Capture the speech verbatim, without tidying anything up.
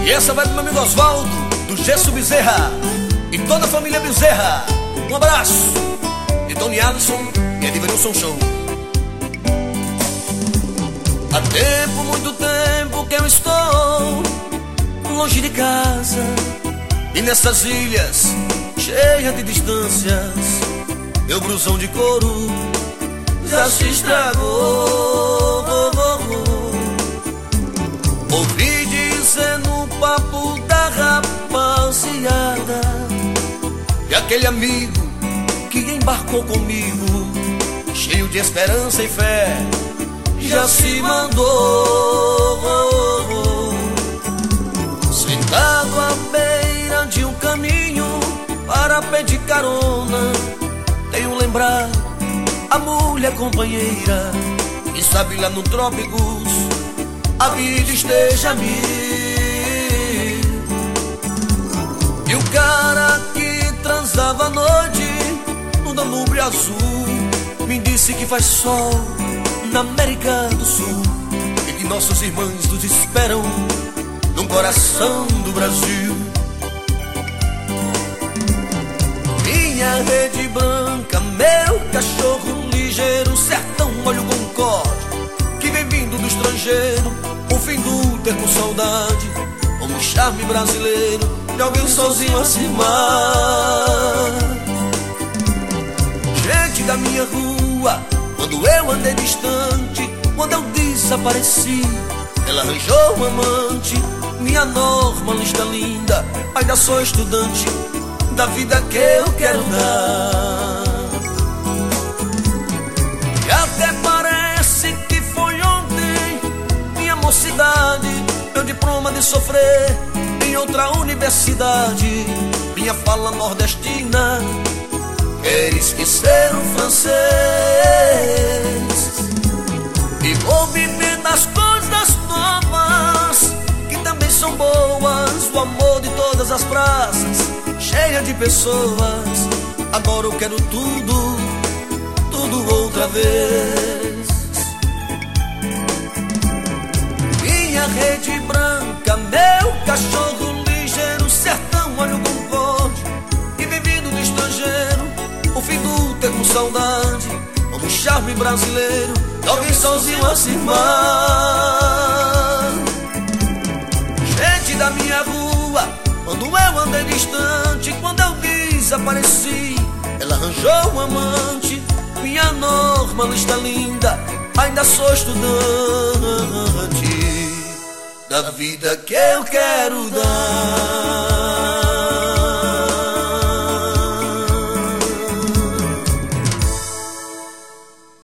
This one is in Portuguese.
E essa vai pro meu amigo Osvaldo, do Gesso Bezerra, e toda a família Bezerra. Um abraço de Tony Alisson e Edivanilson Show. Há tempo, muito tempo que eu estou longe de casa, e nessas ilhas cheias de distâncias, meu blusão de couro já se estragou. Ouvi dizer no papo da rapaziada que aquele amigo que embarcou comigo, cheio de esperança e fé, já se mandou. Sentado à beira de um caminho para pedir carona, tenho lembrado a mulher companheira, que sabe lá no Trópicos a vida esteja mil. E o cara que transava à noite no Danúbio Azul me disse que faz sol na América do Sul e que nossos irmãos nos esperam no coração do Brasil. Minha rede branca, meu cachorro ligeiro, sertão, olho concorde, que vem vindo do estrangeiro, o fim do ter com saudade, como o charme brasileiro de alguém sozinho a se amar. Gente da minha rua, quando eu andei distante, quando eu desapareci, ela arranjou um amante. Minha Norma, lista linda, ainda sou estudante da vida que eu quero dar. E até parece que foi ontem, minha mocidade, meu diploma de sofrer em outra universidade, minha fala nordestina quer esquecer o francês. E vou viver das coisas novas que também são boas, o amor de todas as praças, cheia de pessoas. Agora eu quero tudo, tudo outra vez. Minha rede branca, meu cachorro ligeiro, sertão, olho concorde, e vem vindo do estrangeiro, o fim do ter com saudade, como o charme brasileiro de alguém sozinho a se amar. Gente da minha rua, quando eu andei distante, quando eu desapareci, ela arranjou um amante. Minha Norma, lista linda, ainda sou estudante da vida que eu quero dar.